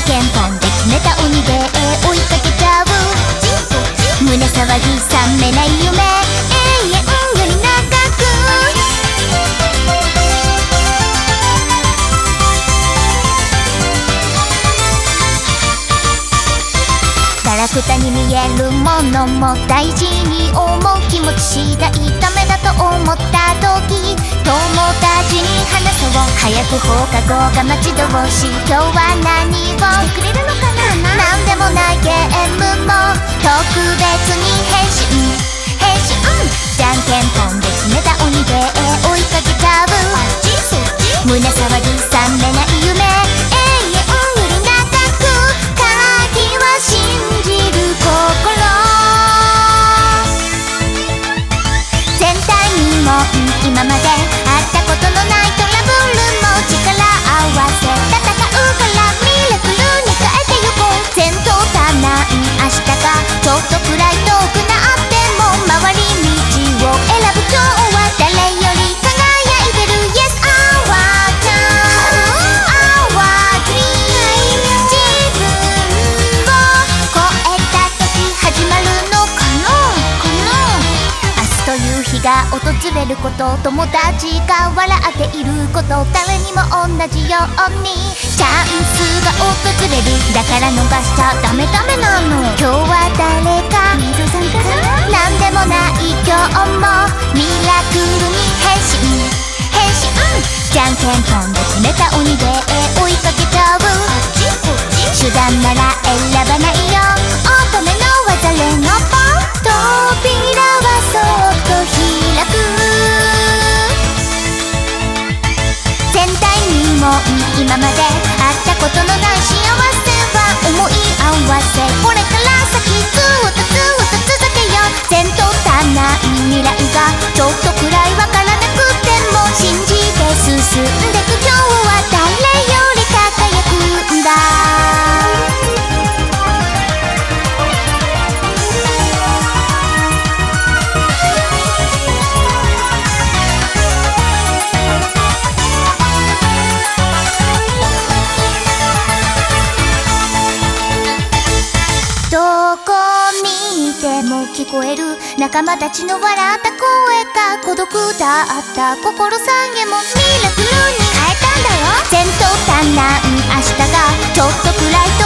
けんぽんで決めた鬼で追いかけちゃう。胸騒ぎ覚めない夢、永遠より長く。ガラクタに見えるものも大事に思う気持ち次第ダメだと思った時、友達に話そう。早く放課後が待ち遠しい。今日は何をしてくれるのかな。なんでもないゲームも特別に変身。じゃんけんぽんで決めた鬼で追いかけちゃう。胸騒ぎ覚めない夢、永遠より長く。鍵は信じる心。全体にも今まで会ったことのないトラブルも力合わせ戦うからミラクルに変えてゆこう。前途多難明日がちょっとくらい遠くなっても回り道を選ぶ今日は誰より輝いてる。 Yes our time our dream。 自分を超えた時始まるのかな。明日という日が訪れること、友達が笑っていること、誰にも同じようにチャンスが訪れる。だから逃しちゃダメなの。今日は誰か水さんかな。なんでもない今日もミラクルに変身。じゃんけんぽんで決めた鬼で追いかけちゃう。手段なら選ばないよ。乙女の技レノポン。扉はそっと開く。全体にも今まで会ったことのない幸せは思い合わせ。これから先ずっと続けよう。前途多難未来がちょっとくらいわからなくても信じて進んでく。今日は誰より輝くんだ。どこ見ても聞こえる仲間たちの笑った声が孤独だった心さえもミラクルに変えたんだよ。前途多難明日がちょっとくらい